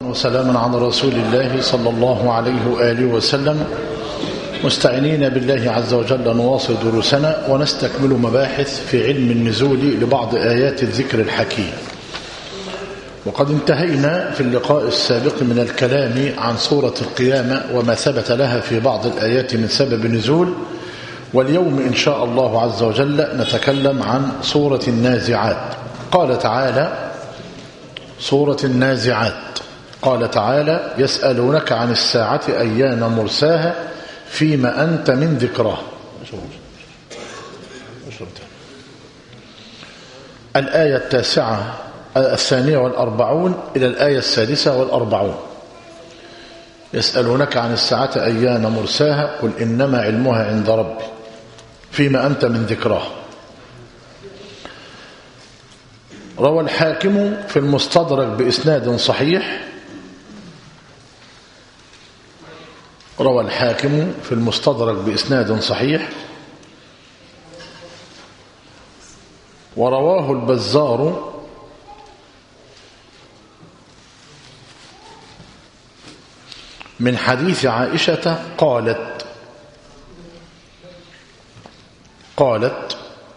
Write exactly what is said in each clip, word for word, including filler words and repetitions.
وسلاما على رسول الله صلى الله عليه وآله وسلم، مستعينين بالله عز وجل نواصل دروسنا ونستكمل مباحث في علم النزول لبعض آيات الذكر الحكيم. وقد انتهينا في اللقاء السابق من الكلام عن سورة القيامة وما ثبت لها في بعض الآيات من سبب النزول، واليوم إن شاء الله عز وجل نتكلم عن سورة النازعات. قال تعالى: سورة النازعات، قال تعالى: يسألونك عن الساعة أيان مرساها فيما أنت من ذكرها. الآية التاسعة الثانية والأربعون إلى الآية السادسة والأربعون. يسألونك عن الساعة أيان مرساها قل إنما علمها عند ربي فيما أنت من ذكرها. روى الحاكم في المستدرك بإسناد صحيح روى الحاكم في المستدرك بإسناد صحيح ورواه البزار من حديث عائشة قالت قالت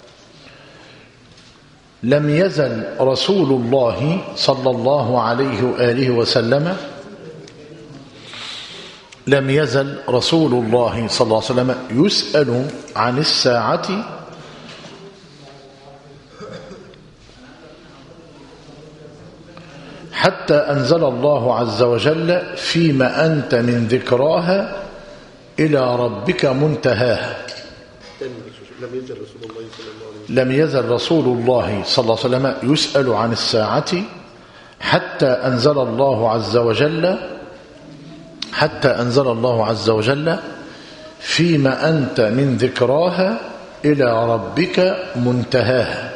لم يزل رسول الله صلى الله عليه وآله وسلم لم يزل رسول الله صلى الله عليه وسلم يسأل عن الساعة حتى أنزل الله عز وجل فيما أنت من ذكراها إلى ربك منتهاها. لم يزل رسول الله صلى الله عليه وسلم لم يزل رسول الله صلى الله عليه وسلم يسأل عن الساعة حتى أنزل الله عز وجل حتى أنزل الله عز وجل فيما أنت من ذكراها إلى ربك منتهاها.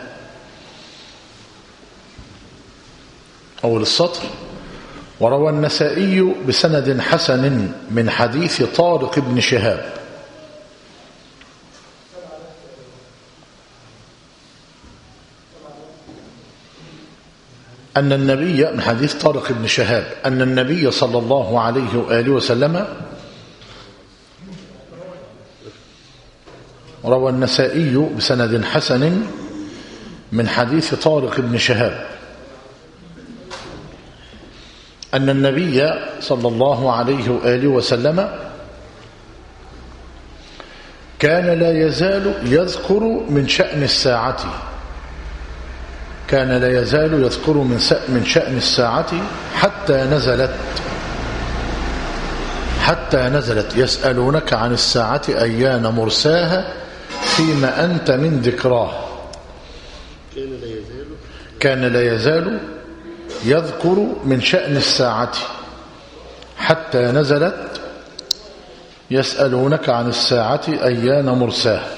أول السطر: وروى النسائي بسند حسن من حديث طارق بن شهاب أن النبي من حديث طارق بن شهاب أن النبي صلى الله عليه وآله وسلم روى النسائي بسند حسن من حديث طارق بن شهاب أن النبي صلى الله عليه وآله وسلم كان لا يزال يذكر من شأن الساعة كان لا يزال يذكر من من شأن الساعة حتى نزلت حتى نزلت يسألونك عن الساعة أيان مرساها فيما أنت من ذكراها. كان لا يزال يذكر من شأن الساعة حتى نزلت يسألونك عن الساعة أيان مرساها.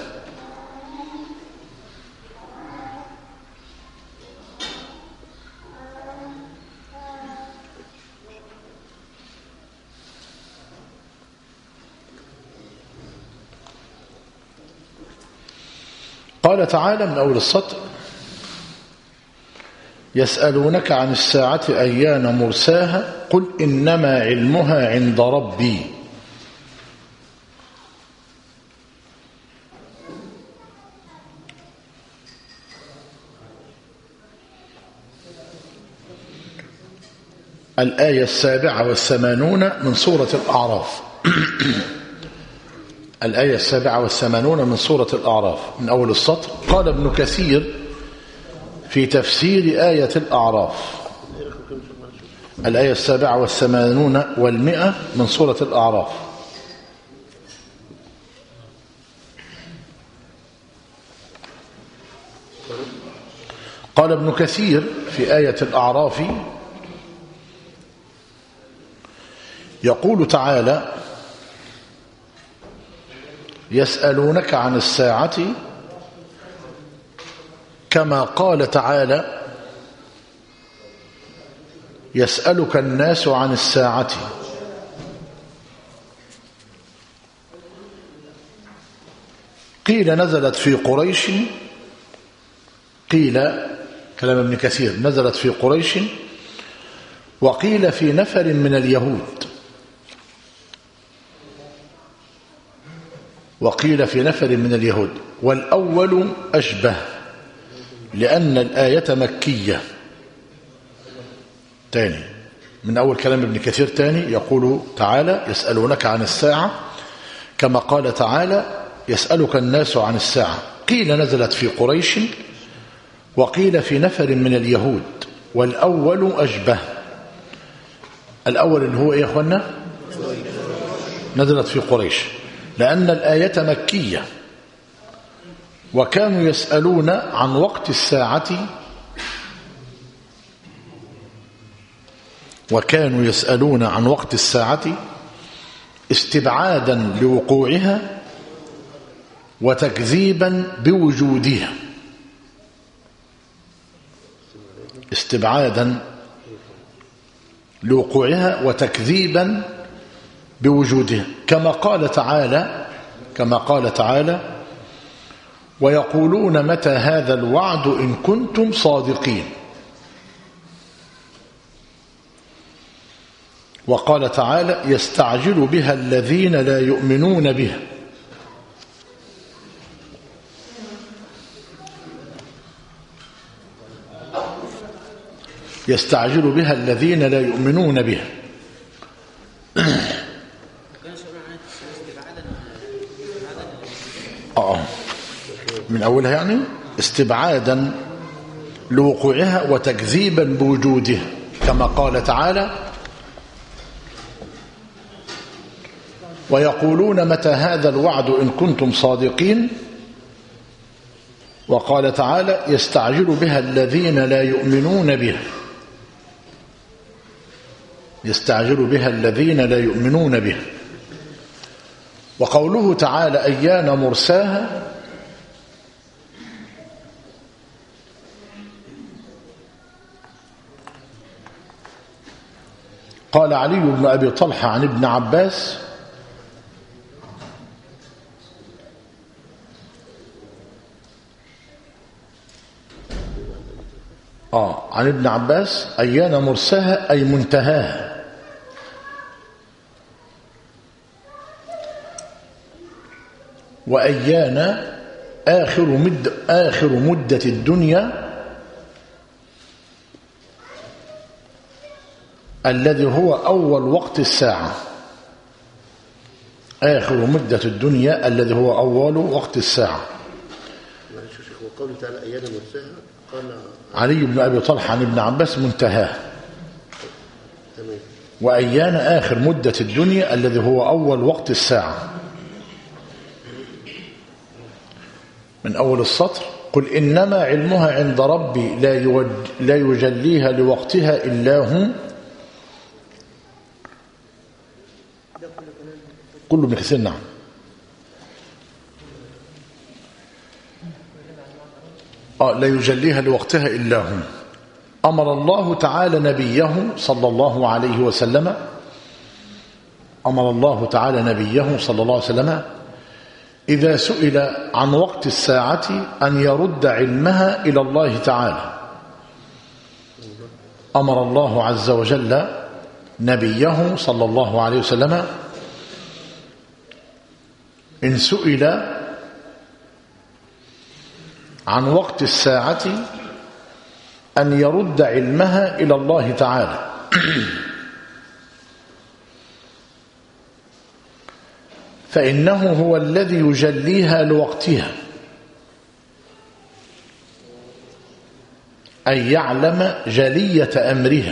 قال تعالى من أول السطر: يسألونك عن الساعة أيان مرساها قل إنما علمها عند ربي. الآية السابعة والثمانون من سورة الأعراف. الآية السابعة والثمانون من سورة الأعراف من أول السطر. قال ابن كثير في تفسير آية الأعراف: الآية السابعة والثمانون والمئة من سورة الأعراف. قال ابن كثير في آية الأعراف: يقول تعالى: يسألونك عن الساعة كما قال تعالى: يسألك الناس عن الساعة. قيل نزلت في قريش قيل كلام ابن كثير نزلت في قريش وقيل في نفر من اليهود وقيل في نفر من اليهود والأول أشبه لأن الآية مكية. تاني من أول كلام ابن كثير تاني يقول تعالى يسألونك عن الساعة كما قال تعالى يسألك الناس عن الساعة. قيل نزلت في قريش وقيل في نفر من اليهود والأول أشبه. الأول اللي هو إيه يا أخوانا؟ نزلت في قريش لأن الآية مكية وكانوا يسألون عن وقت الساعة وكانوا يسألون عن وقت الساعة استبعادا لوقوعها وتكذيبا بوجودها. استبعادا لوقوعها وتكذيبا بوجودها كما قال تعالى كما قال تعالى ويقولون متى هذا الوعد إن كنتم صادقين. وقال تعالى يستعجل بها الذين لا يؤمنون بها. يستعجل بها الذين لا يؤمنون بها. آه من أولها يعني استبعادا لوقوعها وتكذيبا بوجودها كما قال تعالى ويقولون متى هذا الوعد إن كنتم صادقين. وقال تعالى يستعجل بها الذين لا يؤمنون بها. يستعجل بها الذين لا يؤمنون بها. وقوله تعالى أيان مرساها قال علي بن أبي طلحة عن ابن عباس آه عن ابن عباس أيان مرساها أي منتهاها. وأيان آخر مد آخر مدة الدنيا الذي هو أول وقت الساعة. آخر مدة الدنيا الذي هو أول وقت الساعة. وقوله تعالى أيان مرساها قال علي بن أبي طلحة عن ابن عباس منتهاه. وأيان آخر مدة الدنيا الذي هو أول وقت الساعة. من أول السطر قل إنما علمها عند ربي لا, يوج لا يجليها لوقتها إلا هو. كله ابن كثير. نعم آه لا يجليها لوقتها إلا هو. أمر الله تعالى نبيه صلى الله عليه وسلم أمر الله تعالى نبيه صلى الله عليه وسلم إذا سئل عن وقت الساعة أن يرد علمها إلى الله تعالى. أمر الله عز وجل نبيه صلى الله عليه وسلم إن سئل عن وقت الساعة أن يرد علمها إلى الله تعالى. فإنه هو الذي يجليها لوقتها أي يعلم جلية أمرها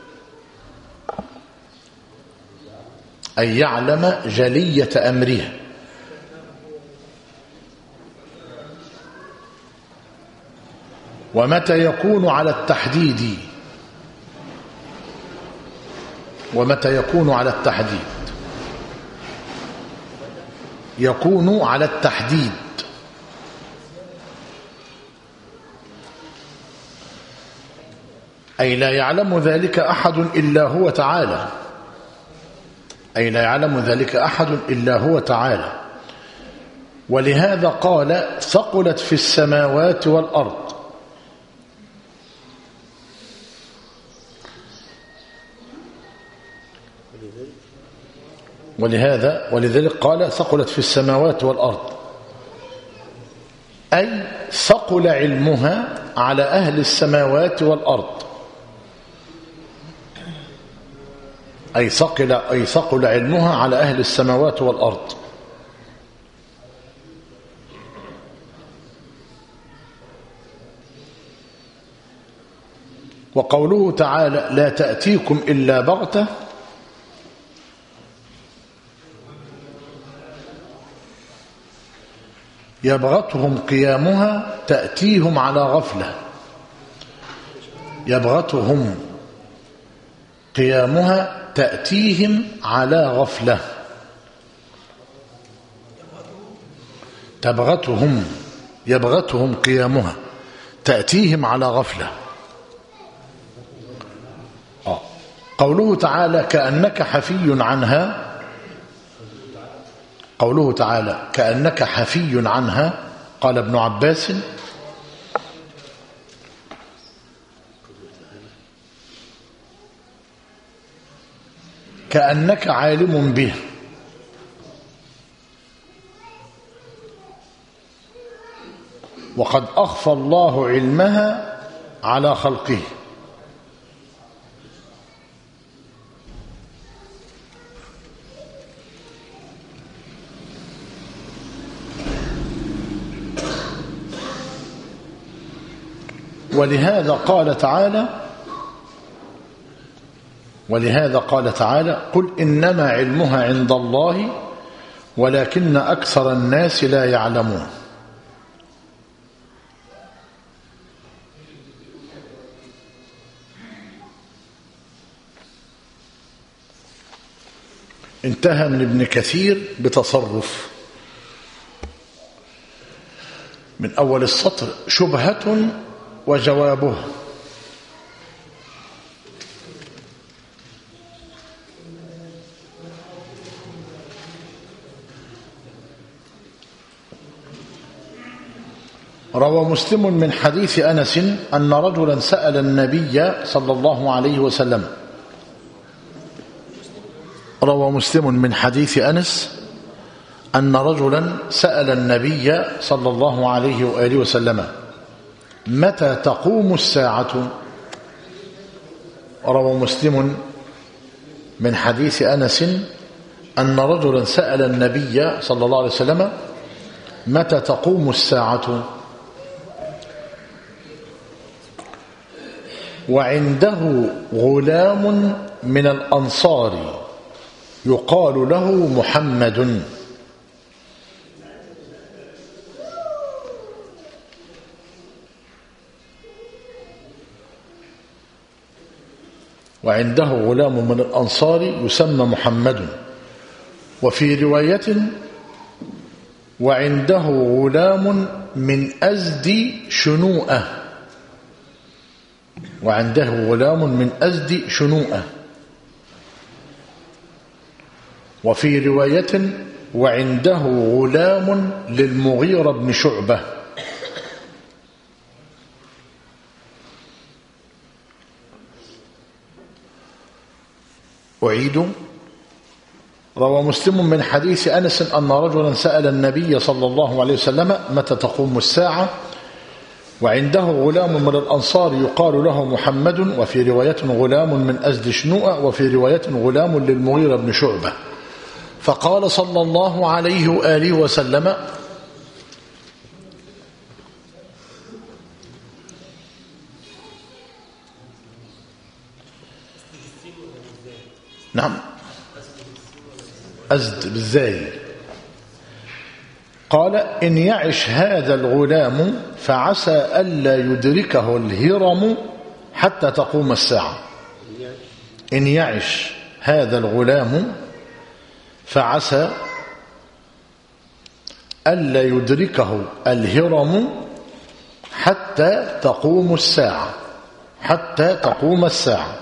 أي يعلم جلية أمرها. ومتى يكون على التحديد ومتى يكون على التحديد يكون على التحديد أي لا يعلم ذلك أحد إلا هو تعالى أي لا يعلم ذلك أحد إلا هو تعالى. ولهذا قال ثقلت في السماوات والأرض ولهذا ولذلك قال ثقلت في السماوات والأرض، أي ثقل علمها على أهل السماوات والأرض، أي ثقل أي ثقل علمها على أهل السماوات والأرض. وقوله تعالى لا تأتيكم إلا بغتة، يبغتهم قيامها تأتيهم على غفلة، يبغتهم قيامها تأتيهم على غفلة، تبغتهم يبغتهم قيامها تأتيهم على غفلة. آه. قوله تعالى كأنك حفي عنها، قوله تعالى كأنك حفي عنها، قال ابن عباس كأنك عالم به، وقد أخفى الله علمها على خلقه. ولهذا قال تعالى ولهذا قال تعالى قل إنما علمها عند الله ولكن أكثر الناس لا يعلمون. انتهى من ابن كثير بتصرف من أول السطر شبهة وجوابه. روى مسلم من حديث أنس أن رجلا سأل النبي صلى الله عليه وسلم روى مسلم من حديث أنس أن رجلا سأل النبي صلى الله عليه وآله وسلم متى تقوم الساعة. روى مسلم من حديث أنس أن رجلا سأل النبي صلى الله عليه وسلم متى تقوم الساعة، وعنده غلام من الأنصار يقال له محمد. وعنده غلام من الأنصار يسمى محمد. وفي رواية وعنده غلام من أزد شنوءة، وعنده غلام من أزد شنوءة. وفي رواية وعنده غلام للمغيرة بن شعبة. أعيد. روى مسلم من حديث أنس أن رجلا سأل النبي صلى الله عليه وسلم متى تقوم الساعة، وعنده غلام من الأنصار يقال له محمد. وفي رواية غلام من أزد شنوءة. وفي رواية غلام للمغيرة بن شعبة. فقال صلى الله عليه وآله وسلم نعم أزد بالزاي. قال إن يعش هذا الغلام فعسى ألا يدركه الهرم حتى تقوم الساعة. إن يعش هذا الغلام فعسى ألا يدركه الهرم حتى تقوم الساعة، حتى تقوم الساعة.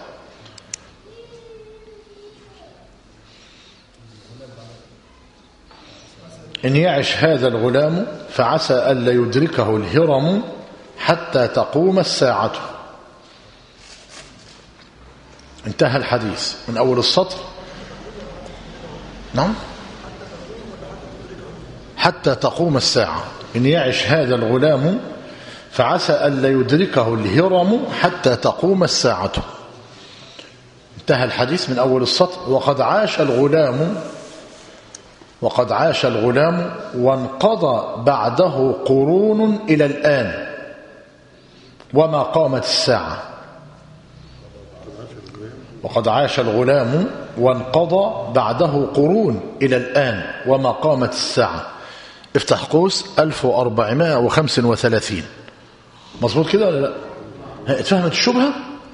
إن يعش هذا الغلام فعسى ألا يدركه الهرم حتى تقوم الساعة. انتهى الحديث من أول السطر. نعم حتى تقوم الساعة. إن يعش هذا الغلام فعسى ألا يدركه الهرم حتى تقوم الساعة. انتهى الحديث من أول السطر. وقد عاش الغلام وقد عاش الغلام وانقضى بعده قرون إلى الآن وما قامت الساعة. وقد عاش الغلام وانقضى بعده قرون إلى الآن وما قامت الساعة. افتح قوس ألف وأربعمائة وخمسة وثلاثين. مظبوط كده ولا لا؟ اتفهمت الشبهة؟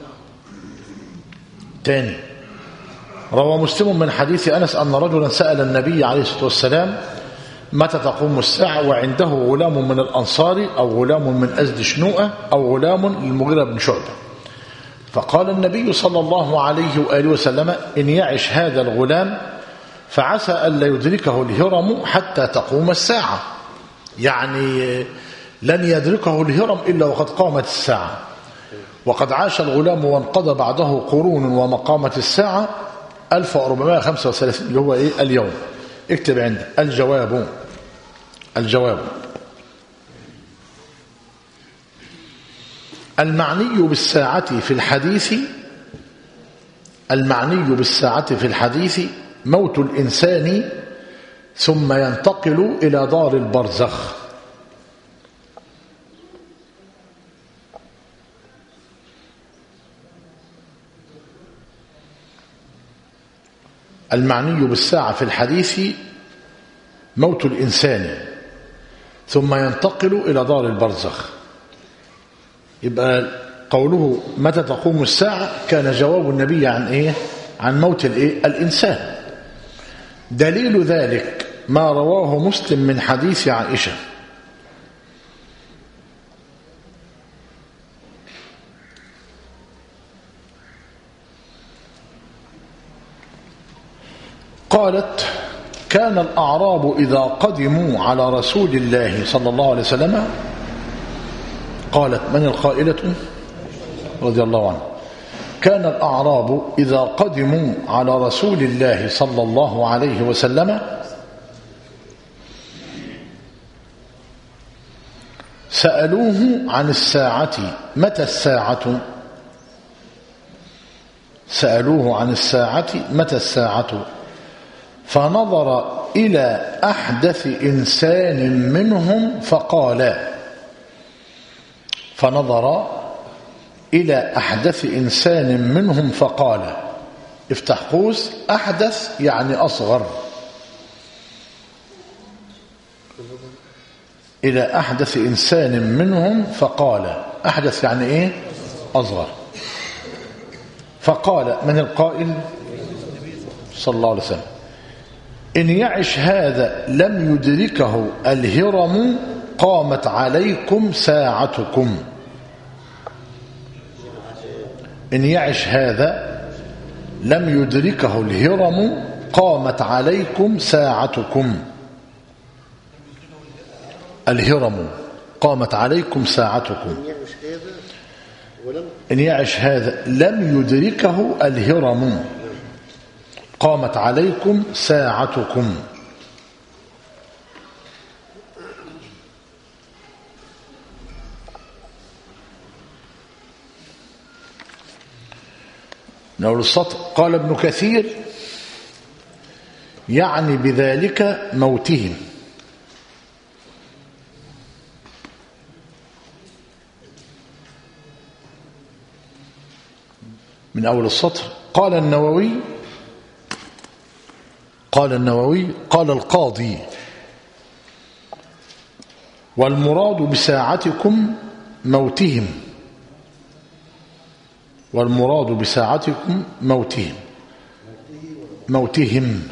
تاني. روى مسلم من حديث أنس أن رجلا سأل النبي عليه الصلاة والسلام متى تقوم الساعة وعنده غلام من الأنصار أو غلام من أزد شنوءة أو غلام للمغيرة بن شعبة. فقال النبي صلى الله عليه وآله وسلم إن يعش هذا الغلام فعسى ألا يدركه الهرم حتى تقوم الساعة. يعني لن يدركه الهرم إلا وقد قامت الساعة. وقد عاش الغلام وانقضى بعده قرون وما قامت الساعة ألف وأربعمائة وخمسة وثلاثين اللي هو إيه اليوم. اكتب عندك الجواب. الجواب المعني بالساعة في الحديث المعني بالساعة في الحديث موت الإنسان ثم ينتقل إلى دار البرزخ. المعني بالساعة في الحديث موت الإنسان ثم ينتقل إلى دار البرزخ. يبقى قوله متى تقوم الساعة كان جواب النبي عن إيه؟ عن موت الإيه؟ الإنسان. دليل ذلك ما رواه مسلم من حديث عائشة قالت كان الأعراب إذا قدموا على رسول الله صلى الله عليه وسلم. قالت من القائلة رضي الله عنه كان الأعراب إذا قدموا على رسول الله صلى الله عليه وسلم سألوه عن الساعة متى الساعة سألوه عن الساعة متى الساعة فنظر إلى أحدث إنسان منهم فقال فنظر إلى أحدث إنسان منهم فقال افتح قوس أحدث يعني أصغر إلى أحدث إنسان منهم فقال أحدث يعني إيه أصغر. فقال من القائل صلى الله عليه وسلم إن يعش هذا لم يدركه الهرم قامت عليكم ساعتكم. إن يعش هذا لم يدركه الهرم قامت عليكم ساعتكم. الهرم قامت عليكم ساعتكم. إن يعش هذا لم يدركه الهرم قامت عليكم ساعتكم. نقول السطر قال ابن كثير يعني بذلك موتهم. من أول السطر قال النووي قال النووي قال القاضي والمراد بساعتكم موتهم والمراد بساعتكم موتهم موتهم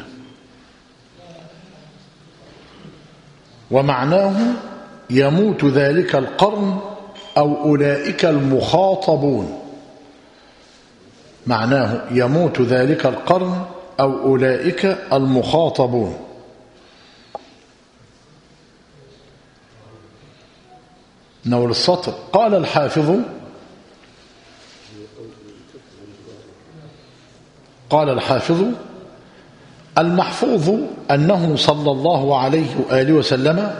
ومعناه يموت ذلك القرن أو أولئك المخاطبون. معناه يموت ذلك القرن أو أولئك المخاطبون. نول السطر قال الحافظ قال الحافظ المحفوظ أنه صلى الله عليه وآله وسلم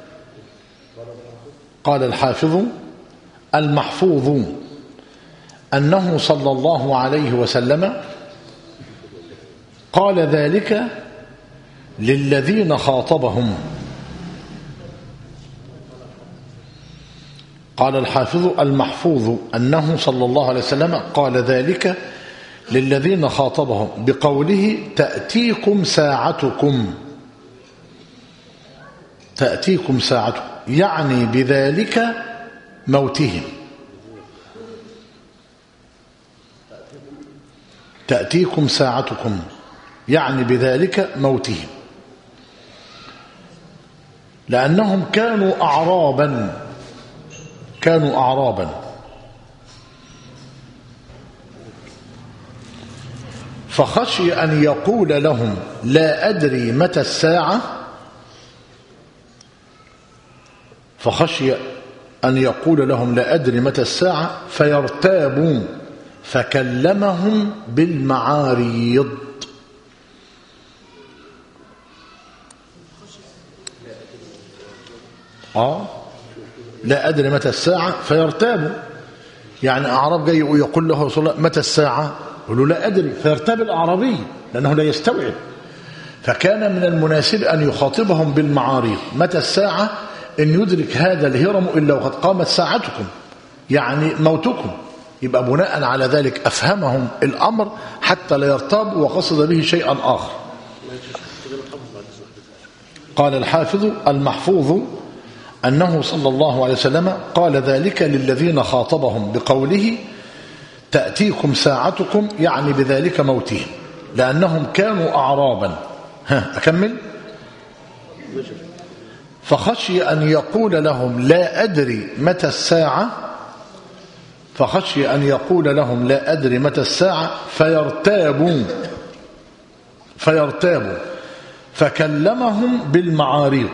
قال الحافظ المحفوظ أنه صلى الله عليه وسلم قال ذلك للذين خاطبهم. قال الحافظ المحفوظ أنه صلى الله عليه وسلم قال ذلك للذين خاطبهم بقوله تأتيكم ساعتكم، تأتيكم ساعتكم يعني بذلك موتهم، تأتيكم ساعتكم يعني بذلك موتهم، لأنهم كانوا أعرابا كانوا أعرابا فخشي أن يقول لهم لا أدري متى الساعة فخشي أن يقول لهم لا أدري متى الساعة فيرتابوا فكلمهم بالمعاريض. آه لا أدري متى الساعة فيرتابوا، يعني أعراب جاي يقول له رسول الله متى الساعة، يقول له لا أدري، فيرتاب الأعرابي لأنه لا يستوعب. فكان من المناسب أن يخاطبهم بالمعاريض. متى الساعة؟ إن يدرك هذا الهرم إلا وقد قامت ساعتكم، يعني موتكم. يبقى بناء على ذلك أفهمهم الأمر حتى لا يرتاب وقصد به شيئا آخر. قال الحافظ المحفوظ أنه صلى الله عليه وسلم قال ذلك للذين خاطبهم بقوله تأتيكم ساعتكم يعني بذلك موتهم، لأنهم كانوا أعرابا. ها أكمل. فخشي أن يقول لهم لا أدري متى الساعة فخشي أن يقول لهم لا أدري متى الساعة فيرتابوا فيرتابوا فكلمهم بالمعاريض.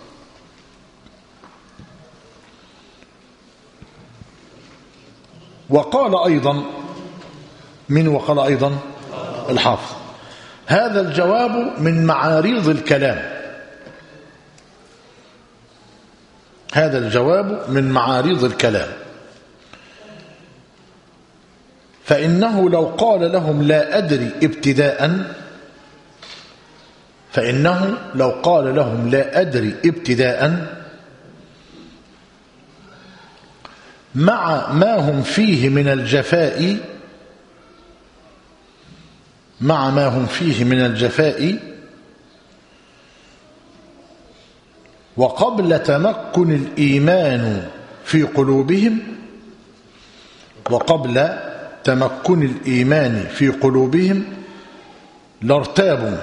وقال أيضا من وقال أيضا الحافظ هذا الجواب من معاريض الكلام، هذا الجواب من معاريض الكلام، فإنه لو قال لهم لا أدري ابتداء فإنه لو قال لهم لا أدري ابتداء مع ما هم فيه من الجفاء مع ما هم فيه من الجفاء وقبل تمكن الإيمان في قلوبهم وقبل تمكن الإيمان في قلوبهم لارتابوا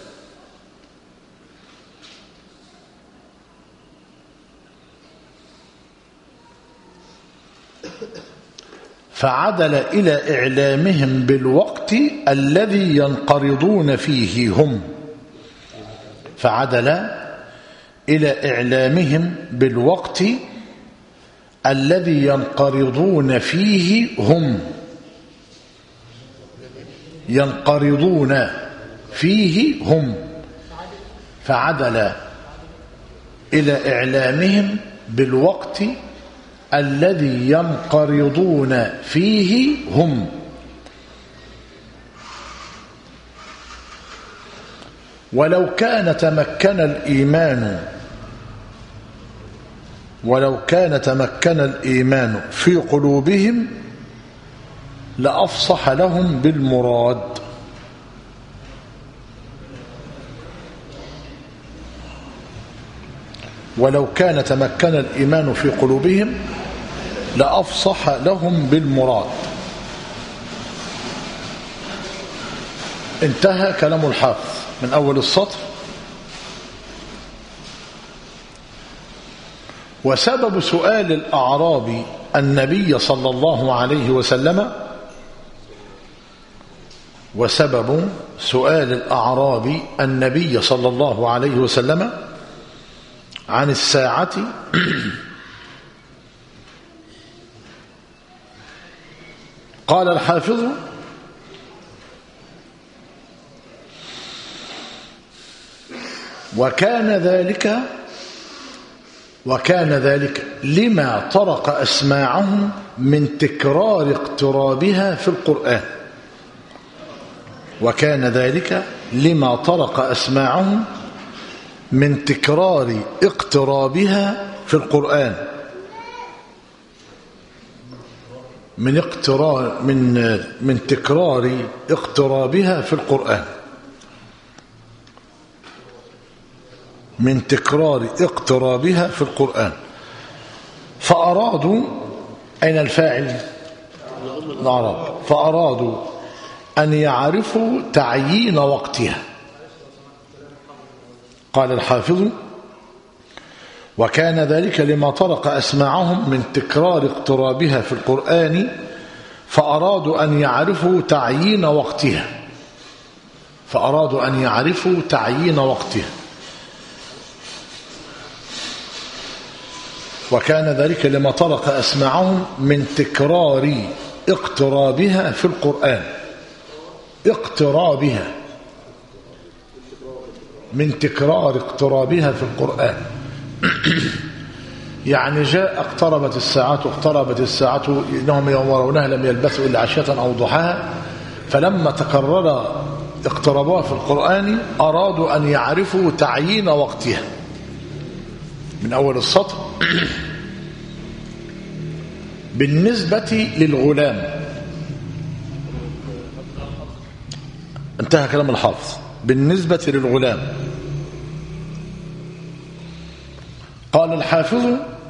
فعدل إلى إعلامهم بالوقت الذي ينقرضون فيه هم فعدل إلى إعلامهم بالوقت الذي ينقرضون فيه هم ينقرضون فيه هم فعدل إلى إعلامهم بالوقت الذي ينقرضون فيه هم ولو كان تمكن الإيمان ولو كان تمكن الإيمان في قلوبهم لأفصح لهم بالمراد. ولو كان تمكن الإيمان في قلوبهم لأفصح لهم بالمراد. انتهى كلام الحافظ من أول السطر. وسبب سؤال الأعرابي النبي صلى الله عليه وسلم وسبب سؤال الأعرابي النبي صلى الله عليه وسلم عن الساعة قال الحافظ وكان ذلك وكان ذلك لما طرق أسماعهم من تكرار اقترابها في القرآن وكان ذلك لما طرق أسماعهم من تكرار اقترابها في القرآن من اقترار من من تكرار اقترابها في القرآن من تكرار اقترابها في القرآن فأرادوا أين الفاعل العرب فأرادوا أن يعرفوا تعيين وقتها. قال الحافظ وكان ذلك لما طرق أسماعهم من تكرار اقترابها في القرآن فأرادوا أن يعرفوا تعيين وقتها فأرادوا أن يعرفوا تعيين وقتها وكان ذلك لما طرق أسماعهم من تكرار اقترابها في القرآن اقترابها من تكرار اقترابها في القرآن يعني جاء اقتربت الساعة اقتربت الساعة إنهم يرونها لم يلبثوا إلا عشية أو ضحاها فلما تكرر اقترابها في القرآن أرادوا أن يعرفوا تعيين وقتها من أول السطر بالنسبة للغلام انتهى كلام الحافظ بالنسبة للغلام قال الحافظ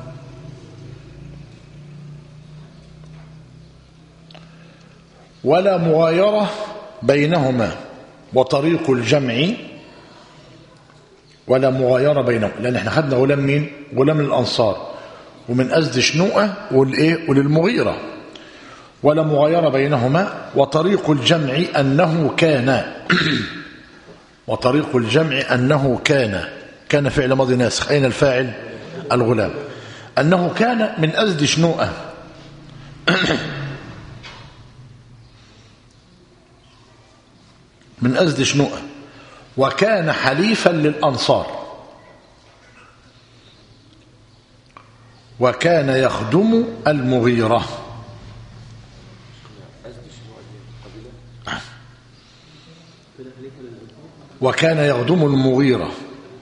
ولا مغايرة بينهما وطريق الجمع ولا مغايرة بينهما لأن احنا خدنا غلام مين غلام الأنصار ومن أزد شنوءة والإيه وللمغيرة ولا مغايرة بينهما وطريق الجمع أنه كان وطريق الجمع أنه كان كان فعل ماضي ناسخ أين الفاعل الغلام أنه كان من أزد شنوءة من أزد شنوءة وكان حليفا للأنصار وكان يخدم المغيرة وكان يخدم المغيرة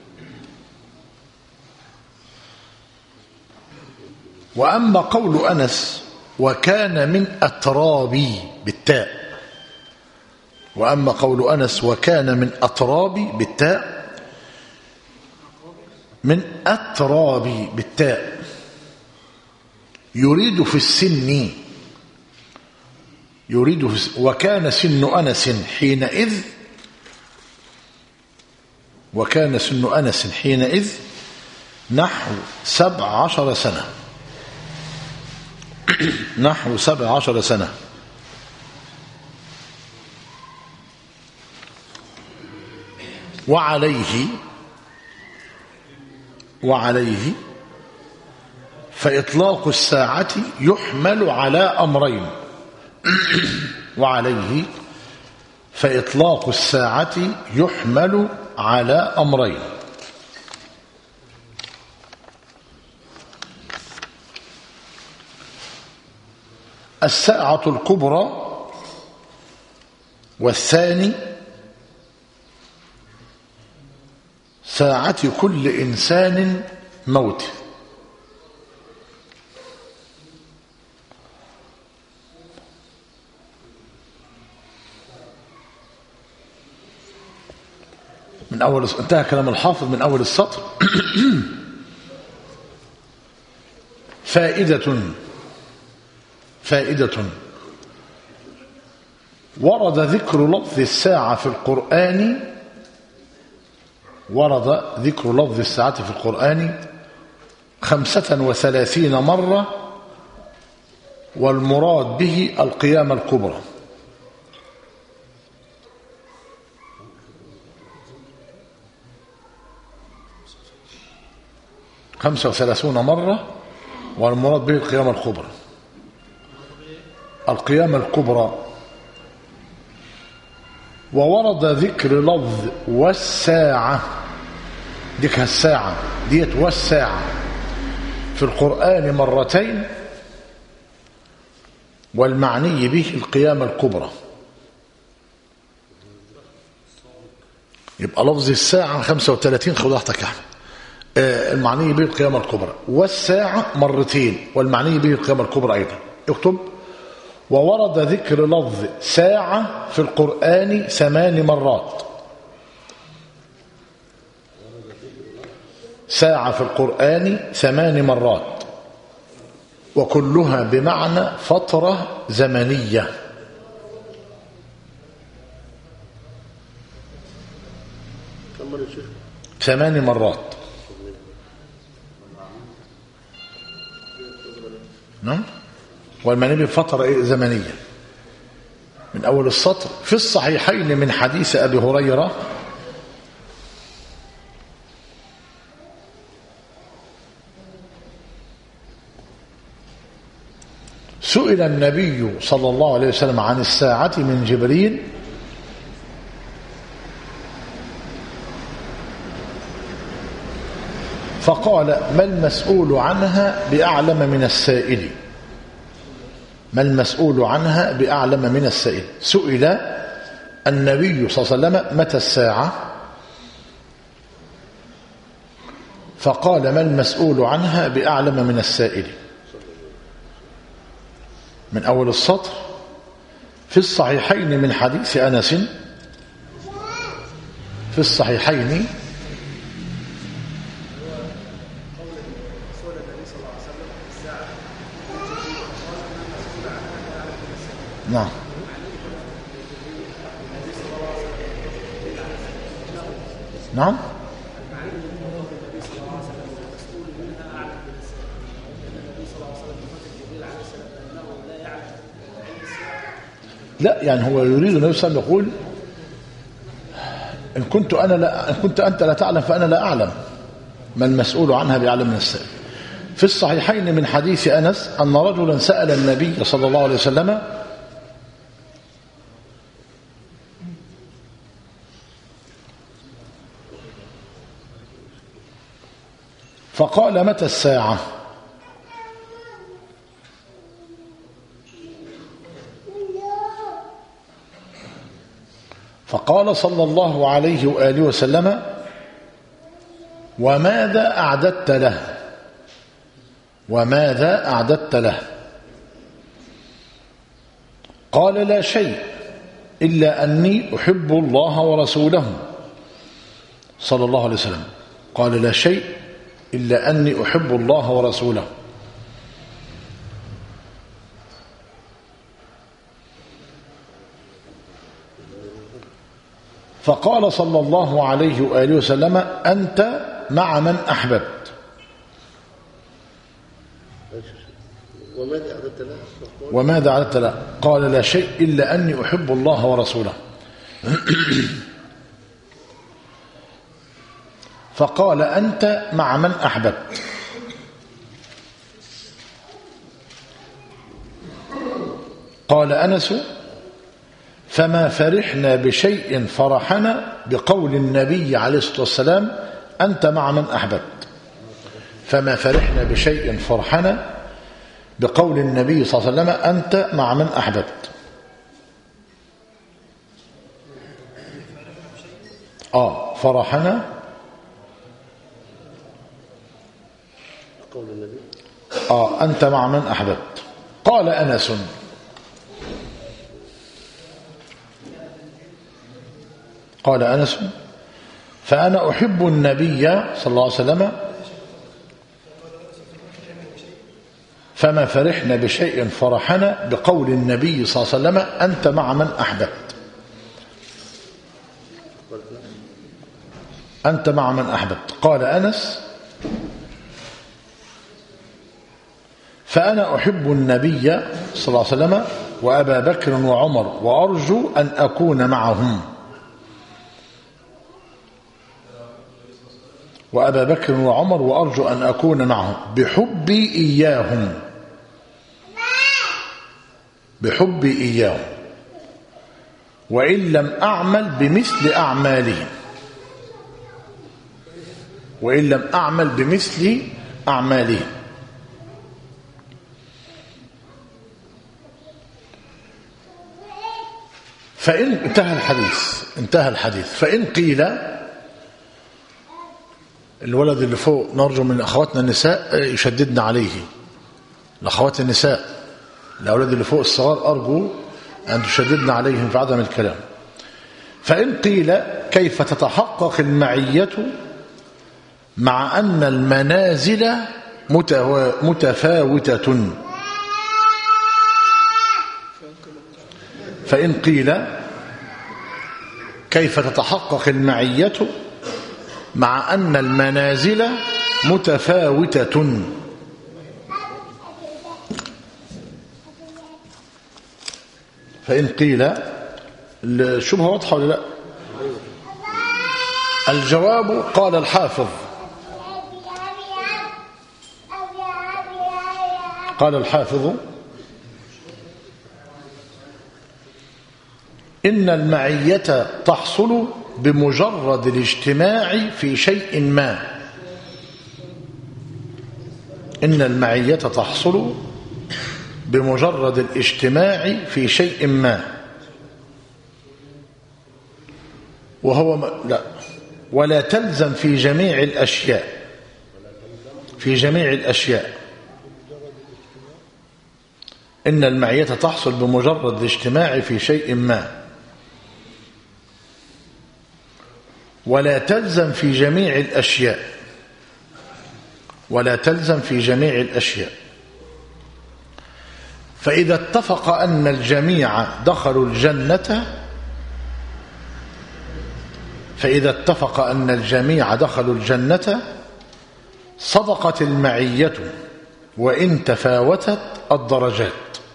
وأما قول أنس وكان من أترابي بالتاء وأما قول أنس وكان من أترابي بالتاء من أترابي بالتاء يريد في السن يريد في السن وكان سن أنس حينئذ وكان سن أنس حينئذ نحو سبع عشر سنة نحو سبع عشر سنة وعليه وعليه فإطلاق الساعة يحمل على أمرين وعليه فإطلاق الساعة يحمل على أمرين الساعة الكبرى والثاني ساعة كل إنسان موت من أول انتهى كلام الحافظ من أول السطر فائدة فائدة ورد ذكر لفظ الساعة في القرآن ورد ذكر لفظ الساعة في القرآن خمسة وثلاثين مرة والمراد به القيامة الكبرى خمسة وثلاثون مرة والمراد به القيامة الكبرى القيامة الكبرى وورد ذكر لفظ والساعة ديك الساعة ديت والساعة في القرآن مرتين، والمعني به القيامة الكبرى. يبقى لفظ الساعة خمسة وثلاثين، خد راحتك يا أحمد. آه المعني به القيامة الكبرى، والساعة مرتين، والمعني به القيامة الكبرى أيضا. اكتب: وورد ذكر لفظ ساعة في القرآن ثمان مرات. ساعة في القرآن ثمان مرات، وكلها بمعنى فترة زمنية. ثمان مرات. نعم. والمعني بفترة زمنية من أول السطر. في الصحيحين من حديث أبي هريرة سئل النبي صلى الله عليه وسلم عن الساعة من جبريل فقال: ما المسؤول عنها بأعلم من السائل. ما المسؤول عنها بأعلم من السائل. سئل النبي صلى الله عليه وسلم: متى الساعة؟ فقال: ما المسؤول عنها بأعلم من السائل. من أول السطر. في الصحيحين من حديث أنس في الصحيحين نعم نعم لا، يعني هو يريد النبي صلى الله عليه وسلم يقول: إن كنت أنا لا إن كنت أنت لا تعلم فأنا لا أعلم، ما المسؤول عنها بأعلم من السائل. في الصحيحين من حديث أنس أن رجلا سأل النبي صلى الله عليه وسلم فقال: متى الساعة؟ فقال صلى الله عليه وآله وسلم: وماذا أعددت له؟ وماذا أعددت له؟ قال: لا شيء إلا أني أحب الله ورسوله صلى الله عليه وسلم. قال: لا شيء إلا أني أحب الله ورسوله. فقال صلى الله عليه وآله وسلم: أنت مع من أحببت. وماذا أعددت له؟ وماذا أعددت له؟ قال: لا شيء إلا أني أحب الله ورسوله. فقال: أنت مع من أحببت. قال أنس: فما فرحنا بشيء فرحنا بقول النبي عليه الصلاة والسلام: أنت مع من أحببت. فما فرحنا بشيء فرحنا بقول النبي صلى الله عليه وسلم: أنت مع من أحببت. آه فرحنا قول النبي آه أنت مع من أحببت. قال أنس: قال أنس: فأنا أحب النبي صلى الله عليه وسلم فما فرحنا بشيء فرحنا بقول النبي صلى الله عليه وسلم: أنت مع من أحببت. أنت مع من أحببت. قال أنس: فأنا أحب النبي صلى الله عليه وسلم وأبا بكر وعمر وأرجو أن أكون معهم. وأبا بكر وعمر وأرجو أن أكون معهم بحبي إياهم. بحبي إياهم وإن لم أعمل بمثل أعمالهم. وإن لم أعمل بمثل أعمالهم. فإن انتهى الحديث انتهى الحديث فإن قيل الولد اللي فوق نرجو من أخواتنا النساء يشددنا عليه، الأخوات النساء الأولاد اللي فوق الصغار أرجو أن تشددنا عليهم في عدم الكلام. فإن قيل كيف تتحقق المعية مع أن المنازل متفاوتة؟ فإن قيل كيف تتحقق المعية مع أن المنازل متفاوتة؟ فإن قيل الشبهة واضحة ولا لا؟ الجواب قال الحافظ قال الحافظ إن المعية تحصل بمجرد الاجتماع في شيء ما. إن المعية تحصل بمجرد الاجتماع في شيء ما، وهو م... لا ولا تلزم في جميع الأشياء في جميع الأشياء. إن المعية تحصل بمجرد الاجتماع في شيء ما، ولا تلزم في جميع الأشياء ولا تلزم في جميع الأشياء. فإذا اتفق أن الجميع دخلوا الجنة فإذا اتفق أن الجميع دخلوا الجنة صدقت المعية وإن تفاوتت الدرجات.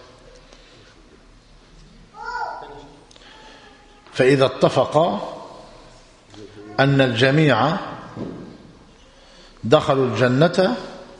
فإذا اتفق أن الجميع دخلوا الجنة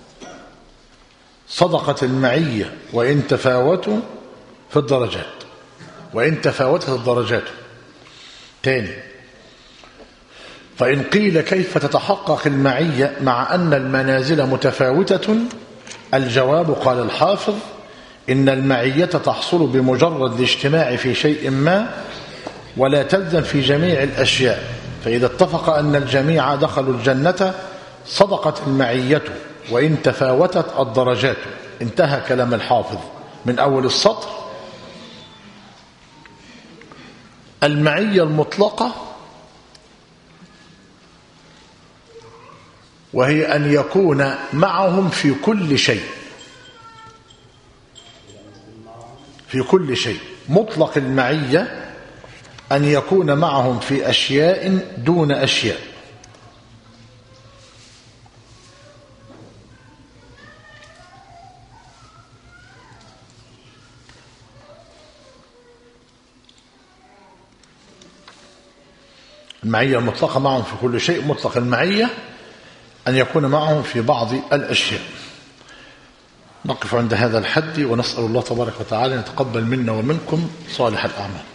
صدقت المعية وإن تفاوتوا في الدرجات وإن تفاوتت الدرجات. تاني، فإن قيل كيف تتحقق المعية مع أن المنازل متفاوتة؟ الجواب قال الحافظ إن المعية تحصل بمجرد الاجتماع في شيء ما، ولا تلزم في جميع الأشياء. فإذا اتفق أن الجميع دخلوا الجنة صدقت المعية وإن تفاوتت الدرجات. انتهى كلام الحافظ من أول السطر. المعية المطلقة وهي أن يكون معهم في كل شيء في كل شيء. مطلق المعية أن يكون معهم في أشياء دون أشياء. المعية المطلقة معهم في كل شيء. مطلق المعية أن يكون معهم في بعض الأشياء. نقف عند هذا الحد ونسأل الله تبارك وتعالى أن يتقبل منا ومنكم صالح الأعمال.